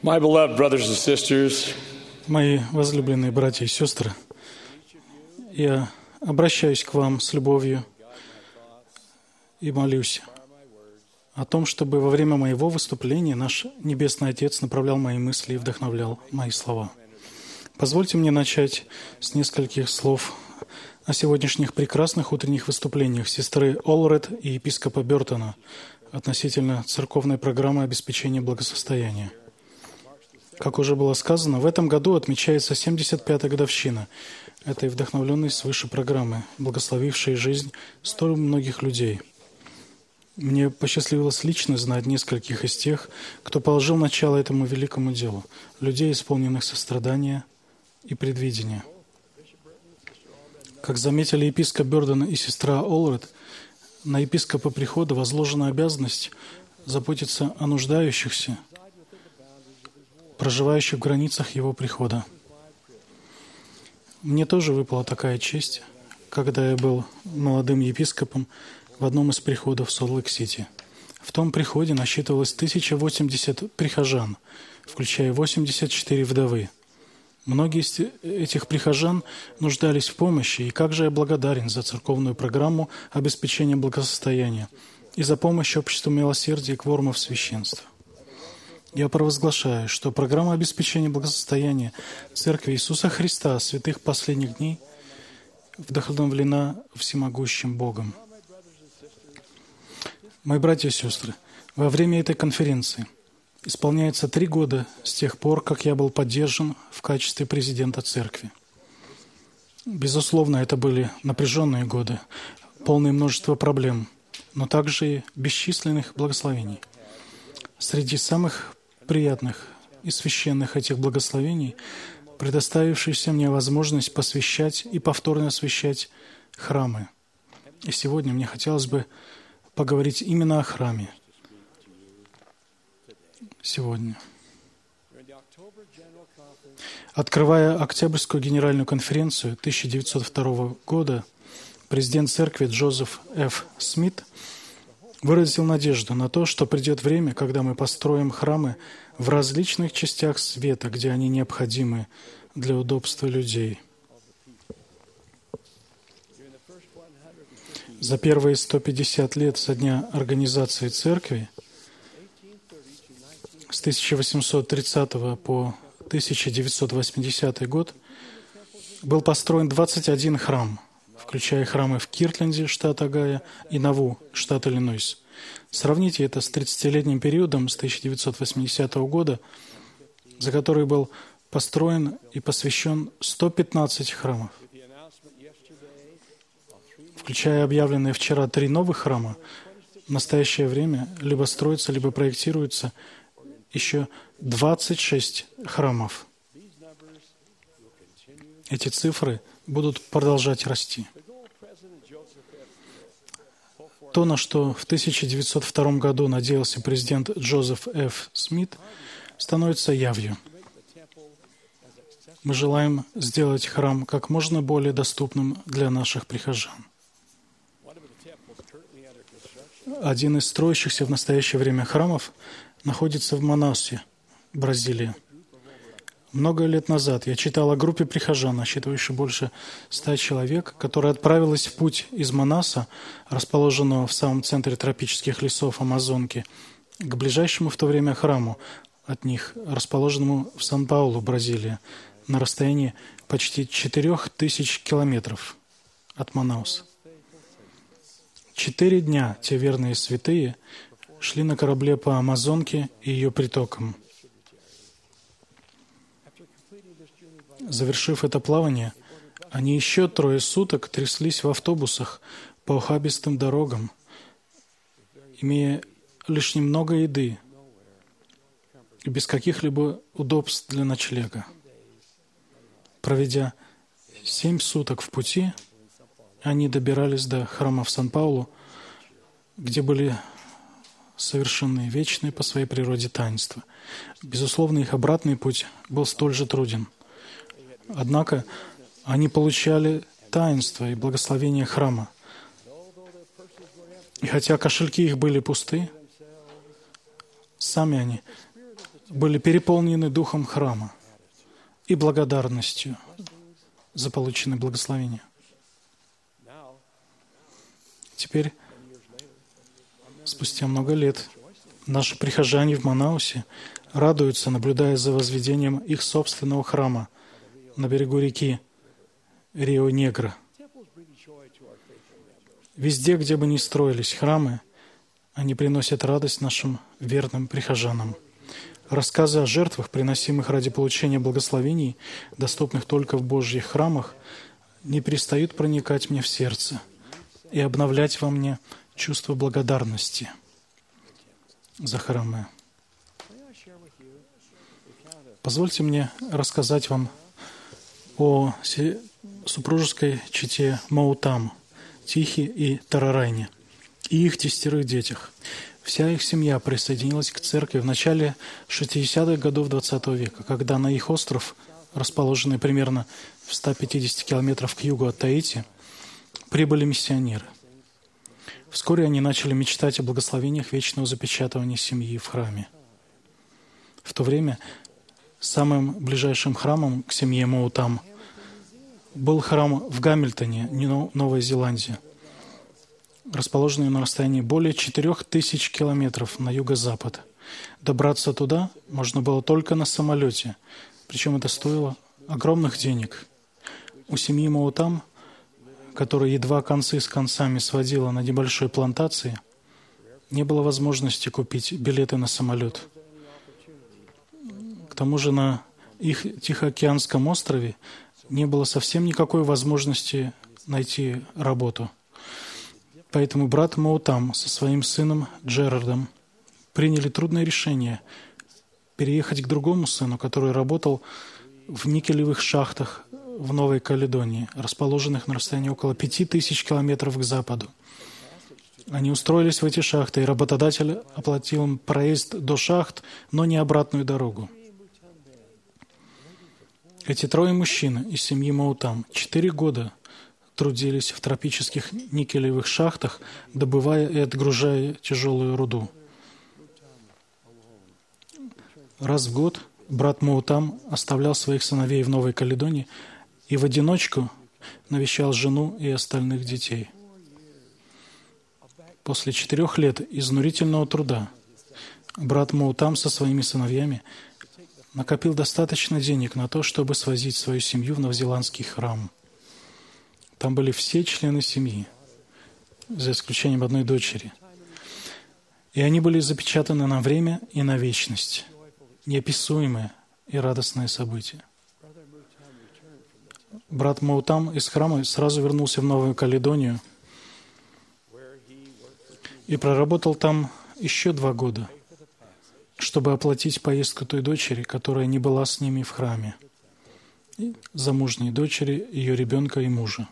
My beloved brothers and sisters, Мои возлюбленные братья и сестры, я обращаюсь к вам с любовью и молюсь о том, чтобы во время моего выступления наш Небесный Отец направлял мои мысли и вдохновлял мои слова. Позвольте мне начать с нескольких слов о сегодняшних прекрасных утренних выступлениях сестры Олред и епископа Бертона относительно церковной программы обеспечения благосостояния. Как уже было сказано, в этом году отмечается 75-я годовщина этой вдохновленной свыше программы, благословившей жизнь столь многих людей. Мне посчастливилось лично знать нескольких из тех, кто положил начало этому великому делу, людей, исполненных сострадания и предвидения. Как заметили епископ Бёрден и сестра Олред, на епископа прихода возложена обязанность заботиться о нуждающихся, проживающих в границах его прихода. Мне тоже выпала такая честь, когда я был молодым епископом в одном из приходов Солт-Лейк-Сити. В том приходе насчитывалось 1080 прихожан, включая 84 вдовы. Многие из этих прихожан нуждались в помощи, и как же я благодарен за церковную программу обеспечения благосостояния и за помощь обществу милосердия и кворумов священства. Я провозглашаю, что программа обеспечения благосостояния Церкви Иисуса Христа святых последних дней вдохновлена всемогущим Богом. Мои братья и сестры, во время этой конференции исполняется 3 года с тех пор, как я был поддержан в качестве президента Церкви. Безусловно, это были напряженные годы, полные множества проблем, но также и бесчисленных благословений. Среди самых приятных и священных этих благословений, предоставившаяся мне возможность посвящать и повторно освящать храмы. И сегодня мне хотелось бы поговорить именно о храме. Сегодня. Открывая Октябрьскую генеральную конференцию 1902 года, президент церкви Джозеф Ф. Смит выразил надежду на то, что придет время, когда мы построим храмы в различных частях света, где они необходимы для удобства людей. За первые 150 лет со дня организации церкви, с 1830 по 1980 год, был построен 21 храм, включая храмы в Киртленде, штат Огайо, и Наву, штат Иллинойс. Сравните это с 30-летним периодом с 1980 года, за который был построен и посвящен 115 храмов. Включая объявленные вчера 3 новых храма, в настоящее время либо строятся, либо проектируются еще 26 храмов. Эти цифры будут продолжать расти. То, на что в 1902 году надеялся президент Джозеф Ф. Смит, становится явью. Мы желаем сделать храм как можно более доступным для наших прихожан. Один из строящихся в настоящее время храмов находится в Манаусе, Бразилия. Много лет назад я читал о группе прихожан, насчитывающей больше 100 человек, которая отправилась в путь из Манаса, расположенного в самом центре тропических лесов Амазонки, к ближайшему в то время храму от них, расположенному в Сан-Паулу, Бразилия, на расстоянии почти 4000 километров от Манауса. 4 дня те верные святые шли на корабле по Амазонке и ее притокам. Завершив это плавание, они еще 3 суток тряслись в автобусах по ухабистым дорогам, имея лишь немного еды и без каких-либо удобств для ночлега. Проведя 7 суток в пути, они добирались до храма в Сан-Паулу, где были совершены вечные по своей природе таинства. Безусловно, их обратный путь был столь же труден. Однако они получали таинство и благословение храма. И хотя кошельки их были пусты, сами они были переполнены духом храма и благодарностью за полученное благословение. Теперь, спустя много лет, наши прихожане в Манаусе радуются, наблюдая за возведением их собственного храма на берегу реки Рио-Негро. Везде, где бы ни строились храмы, они приносят радость нашим верным прихожанам. Рассказы о жертвах, приносимых ради получения благословений, доступных только в Божьих храмах, не перестают проникать мне в сердце и обновлять во мне чувство благодарности за храмы. Позвольте мне рассказать вам о супружеской чете Маутам, Тихи и Тарарайне, и их 10 детях. Вся их семья присоединилась к церкви в начале 60-х годов XX века, когда на их остров, расположенный примерно в 150 километров к югу от Таити, прибыли миссионеры. Вскоре они начали мечтать о благословениях вечного запечатывания семьи в храме. В то время самым ближайшим храмом к семье Маутам был храм в Гамильтоне, Новая Зеландия, расположенный на расстоянии более 4000 километров на юго-запад. Добраться туда можно было только на самолете, причем это стоило огромных денег. У семьи Маутам, которая едва концы с концами сводила на небольшой плантации, не было возможности купить билеты на самолет. К тому же на их Тихоокеанском острове не было совсем никакой возможности найти работу. Поэтому брат Маутам со своим сыном Джерардом приняли трудное решение переехать к другому сыну, который работал в никелевых шахтах в Новой Каледонии, расположенных на расстоянии около 5000 километров к западу. Они устроились в эти шахты, и работодатель оплатил им проезд до шахт, но не обратную дорогу. Эти 3 мужчин из семьи Маутам 4 года трудились в тропических никелевых шахтах, добывая и отгружая тяжелую руду. Раз в год брат Маутам оставлял своих сыновей в Новой Каледонии и в одиночку навещал жену и остальных детей. После 4 лет изнурительного труда брат Маутам со своими сыновьями накопил достаточно денег на то, чтобы свозить свою семью в новозеландский храм. Там были все члены семьи, за исключением одной дочери. И они были запечатаны на время и на вечность. Неописуемое и радостное событие. Брат Маутам из храма сразу вернулся в Новую Каледонию и проработал там еще 2 года, чтобы оплатить поездку той дочери, которая не была с ними в храме, и замужней дочери, ее ребенка и мужа.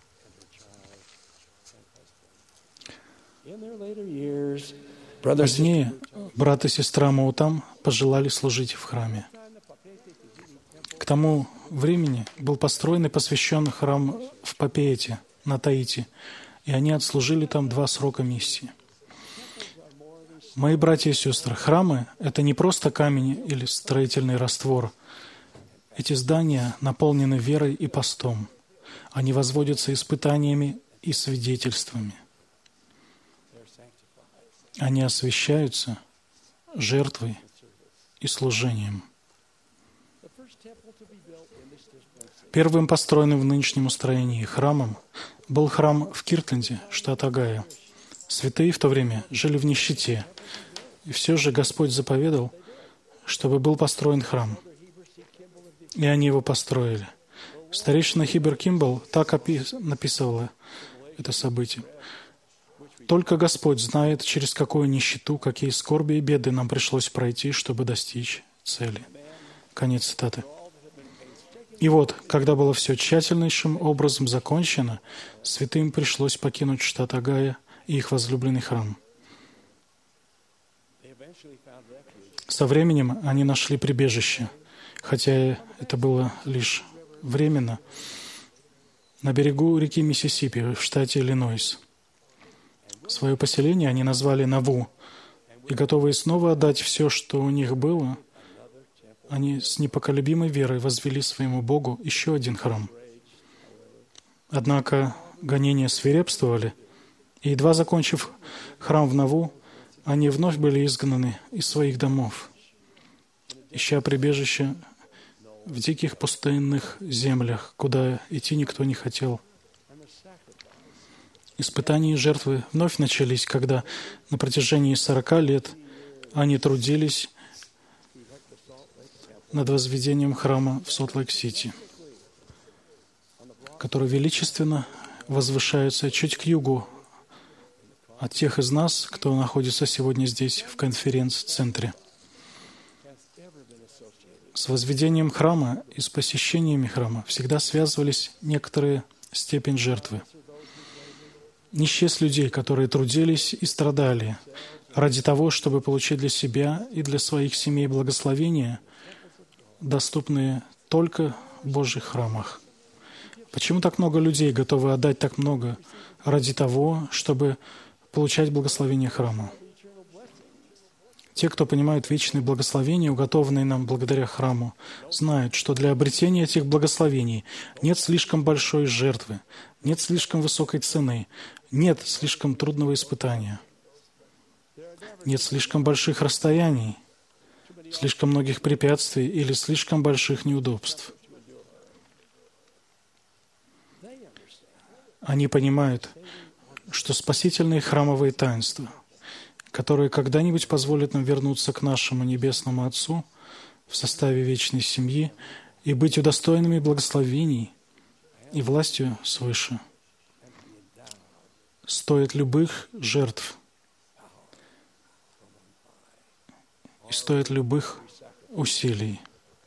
Позднее брат и сестра Маутам пожелали служить в храме. К тому времени был построен и посвящен храм в Папеете на Таити, и они отслужили там 2 срока миссии. Мои братья и сестры, храмы — это не просто камень или строительный раствор. Эти здания наполнены верой и постом. Они возводятся испытаниями и свидетельствами. Они освящаются жертвой и служением. Первым построенным в нынешнем устроении храмом был храм в Киртленде, штат Огайо. Святые в то время жили в нищете, и все же Господь заповедал, чтобы был построен храм. И они его построили. Старейшина Хибер Кимбл так написывала это событие. «Только Господь знает, через какую нищету, какие скорби и беды нам пришлось пройти, чтобы достичь цели». Конец цитаты. И вот, когда было все тщательнейшим образом закончено, святым пришлось покинуть штат Огайо и их возлюбленный храм. Со временем они нашли прибежище, хотя это было лишь временно, на берегу реки Миссисипи в штате Иллинойс. Свое поселение они назвали Наву, и готовые снова отдать все, что у них было, они с непоколебимой верой возвели своему Богу еще один храм. Однако гонения свирепствовали, и, едва закончив храм в Наву, они вновь были изгнаны из своих домов, ища прибежище в диких пустынных землях, куда идти никто не хотел. Испытания и жертвы вновь начались, когда на протяжении 40 лет они трудились над возведением храма в Солт-Лейк-Сити, который величественно возвышается чуть к югу от тех из нас, кто находится сегодня здесь, в конференц-центре. С возведением храма и с посещениями храма всегда связывались некоторые степень жертвы. Не счесть людей, которые трудились и страдали ради того, чтобы получить для себя и для своих семей благословения, доступные только в Божьих храмах. Почему так много людей готовы отдать так много ради того, чтобы получать благословение храма? Те, кто понимают вечные благословения, уготованные нам благодаря храму, знают, что для обретения этих благословений нет слишком большой жертвы, нет слишком высокой цены, нет слишком трудного испытания, нет слишком больших расстояний, слишком многих препятствий или слишком больших неудобств. Они понимают, что спасительные храмовые таинства, которые когда-нибудь позволят нам вернуться к нашему Небесному Отцу в составе вечной семьи и быть удостоенными благословений и властью свыше, стоят любых жертв и стоят любых усилий.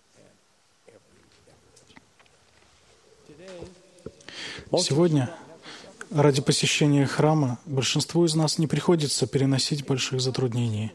Сегодня ради посещения храма большинству из нас не приходится переносить больших затруднений.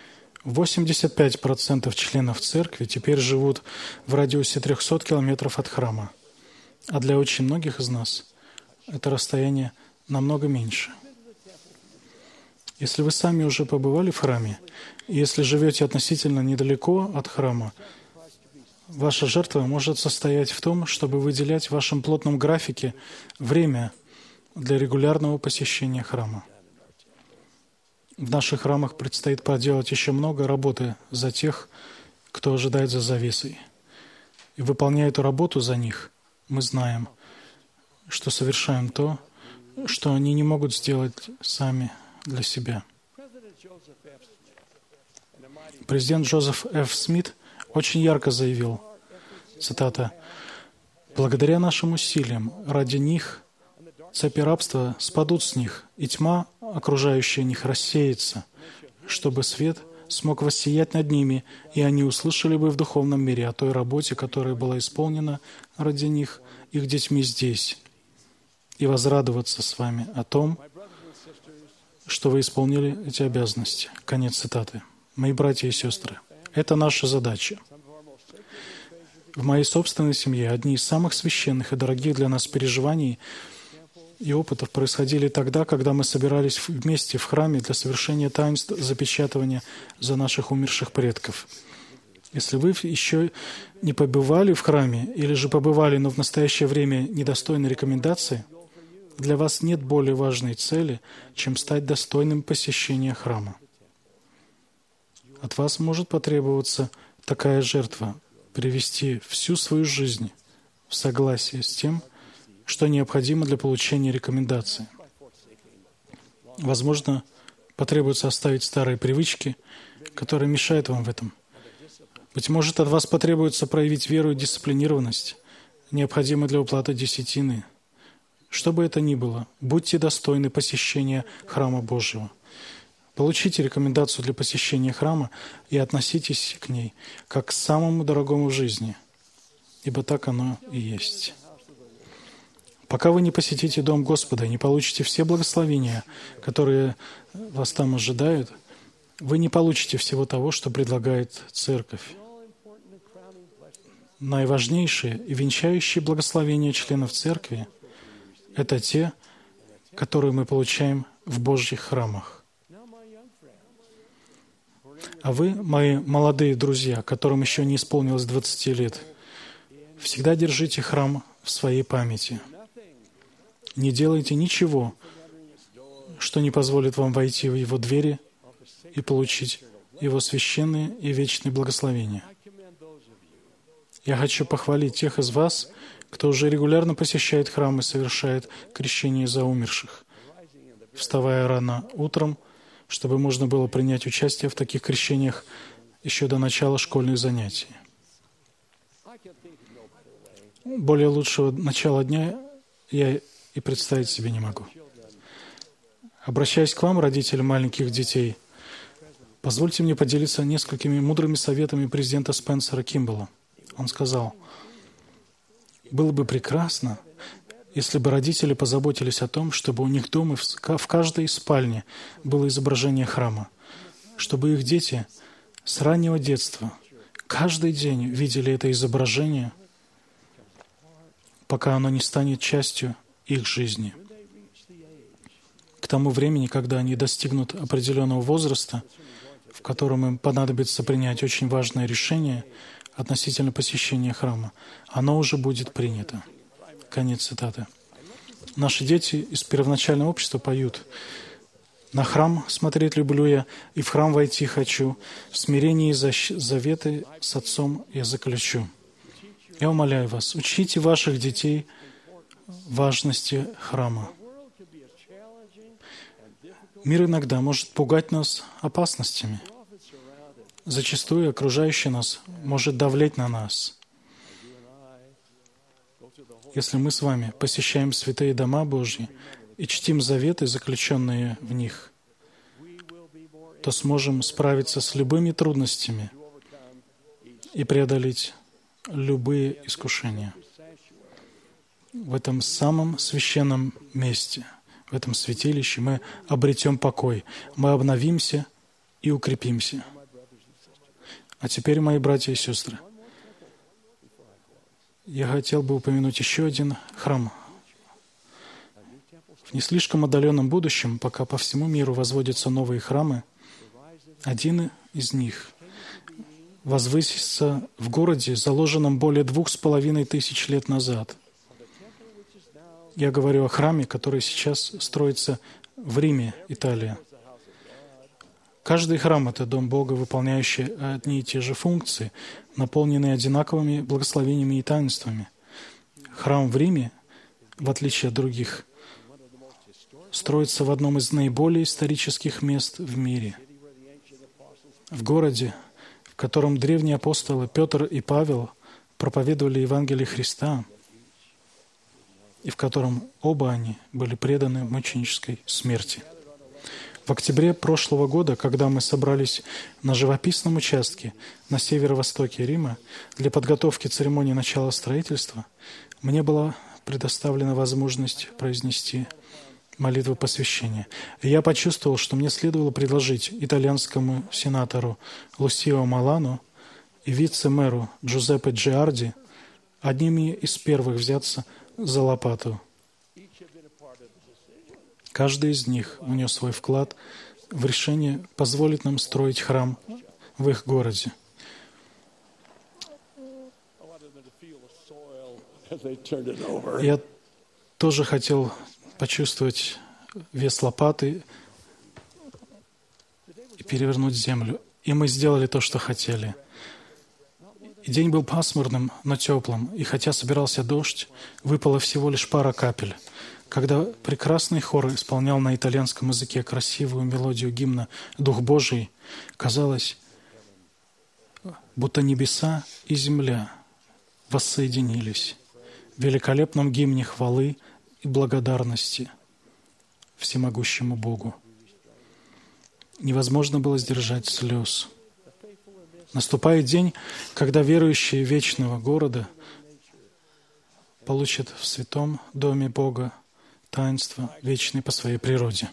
85% членов церкви теперь живут в радиусе 300 километров от храма, а для очень многих из нас это расстояние намного меньше. Если вы сами уже побывали в храме, и если живете относительно недалеко от храма, ваша жертва может состоять в том, чтобы выделять в вашем плотном графике время для регулярного посещения храма. В наших храмах предстоит проделать еще много работы за тех, кто ожидает за завесой. И выполняя эту работу за них, мы знаем, что совершаем то, что они не могут сделать сами для себя. Президент Джозеф Ф. Смит очень ярко заявил, цитата, «Благодаря нашим усилиям ради них цепи рабства спадут с них, и тьма, окружающая них, рассеется, чтобы свет смог воссиять над ними, и они услышали бы в духовном мире о той работе, которая была исполнена ради них, их детьми здесь, и возрадоваться с вами о том, что вы исполнили эти обязанности». Конец цитаты. Мои братья и сестры, это наша задача. В моей собственной семье одни из самых священных и дорогих для нас переживаний и опытов происходили тогда, когда мы собирались вместе в храме для совершения таинств запечатывания за наших умерших предков. Если вы еще не побывали в храме или же побывали, но в настоящее время недостойны рекомендации, для вас нет более важной цели, чем стать достойным посещения храма. От вас может потребоваться такая жертва — привести всю свою жизнь в согласие с тем, что необходимо для получения рекомендации. Возможно, потребуется оставить старые привычки, которые мешают вам в этом. Быть может, от вас потребуется проявить веру и дисциплинированность, необходимые для уплаты десятины. Что бы это ни было, будьте достойны посещения храма Божьего. Получите рекомендацию для посещения храма и относитесь к ней как к самому дорогому в жизни, ибо так оно и есть. Пока вы не посетите Дом Господа и не получите все благословения, которые вас там ожидают, вы не получите всего того, что предлагает Церковь. Наиважнейшие и венчающие благословения членов Церкви — это те, которые мы получаем в Божьих храмах. А вы, мои молодые друзья, которым еще не исполнилось 20 лет, всегда держите храм в своей памяти. Не делайте ничего, что не позволит вам войти в его двери и получить его священные и вечные благословения. Я хочу похвалить тех из вас, кто уже регулярно посещает храм и совершает крещение за умерших, вставая рано утром, чтобы можно было принять участие в таких крещениях еще до начала школьных занятий. Более лучшего начала дня я и представить себе не могу. Обращаясь к вам, родители маленьких детей, позвольте мне поделиться несколькими мудрыми советами президента Спенсера Кимбалла. Он сказал: «Было бы прекрасно, если бы родители позаботились о том, чтобы у них дома в каждой спальне было изображение храма, чтобы их дети с раннего детства каждый день видели это изображение, пока оно не станет частью их жизни. К тому времени, когда они достигнут определенного возраста, в котором им понадобится принять очень важное решение относительно посещения храма, оно уже будет принято». Конец цитаты. Наши дети из первоначального общества поют: «На храм смотреть люблю я, и в храм войти хочу, в смирении заветы с Отцом я заключу». Я умоляю вас, учите ваших детей важности храма. Мир иногда может пугать нас опасностями. Зачастую окружающий нас может давлеть на нас. Если мы с вами посещаем святые дома Божьи и чтим заветы, заключенные в них, то сможем справиться с любыми трудностями и преодолеть любые искушения. В этом самом священном месте, в этом святилище мы обретем покой, мы обновимся и укрепимся. А теперь, мои братья и сестры, я хотел бы упомянуть еще один храм. В не слишком отдаленном будущем, пока по всему миру возводятся новые храмы, один из них возвысится в городе, заложенном более 2500 лет назад. Я говорю о храме, который сейчас строится в Риме, Италия. Каждый храм — это дом Бога, выполняющий одни и те же функции, наполненный одинаковыми благословениями и таинствами. Храм в Риме, в отличие от других, строится в одном из наиболее исторических мест в мире. В городе, в котором древние апостолы Петр и Павел проповедовали Евангелие Христа, и в котором оба они были преданы мученической смерти. В октябре прошлого года, когда мы собрались на живописном участке на северо-востоке Рима для подготовки церемонии начала строительства, мне была предоставлена возможность произнести молитву посвящения. И я почувствовал, что мне следовало предложить итальянскому сенатору Лусио Малану и вице-мэру Джузеппе Джиарди одними из первых взяться за лопату. Каждый из них внес свой вклад в решение позволить нам строить храм в их городе. Я тоже хотел почувствовать вес лопаты и перевернуть землю. И мы сделали то, что хотели. И день был пасмурным, но теплым. И хотя собирался дождь, выпало всего лишь пара капель. Когда прекрасный хор исполнял на итальянском языке красивую мелодию гимна «Дух Божий», казалось, будто небеса и земля воссоединились в великолепном гимне хвалы и благодарности всемогущему Богу. Невозможно было сдержать слез. Наступает день, когда верующие вечного города получат в святом доме Бога таинство вечное по своей природе.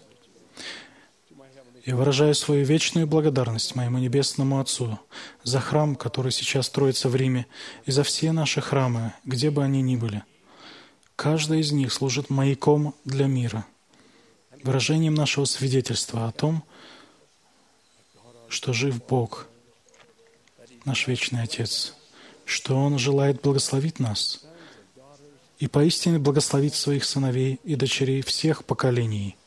Я выражаю свою вечную благодарность моему Небесному Отцу за храм, который сейчас строится в Риме, и за все наши храмы, где бы они ни были. Каждый из них служит маяком для мира, выражением нашего свидетельства о том, что жив Бог, наш вечный Отец, что Он желает благословить нас и поистине благословить своих сыновей и дочерей всех поколений.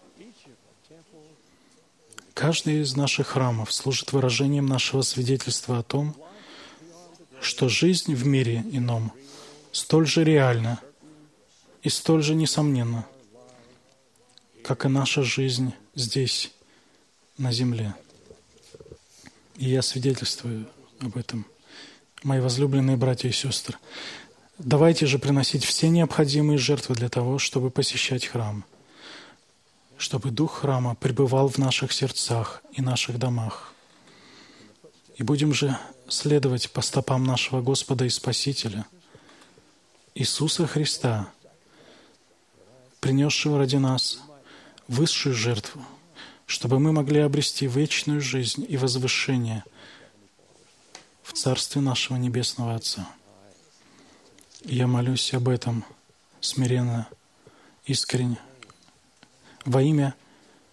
Каждый из наших храмов служит выражением нашего свидетельства о том, что жизнь в мире ином столь же реальна и столь же несомненна, как и наша жизнь здесь, на земле. И я свидетельствую об этом. Мои возлюбленные братья и сестры, давайте же приносить все необходимые жертвы для того, чтобы посещать храм, чтобы дух храма пребывал в наших сердцах и наших домах. И будем же следовать по стопам нашего Господа и Спасителя, Иисуса Христа, принесшего ради нас высшую жертву, чтобы мы могли обрести вечную жизнь и возвышение в Царстве нашего Небесного Отца. И я молюсь об этом смиренно, искренне, во имя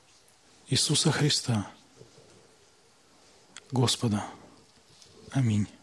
Иисуса Христа, Господа. Аминь.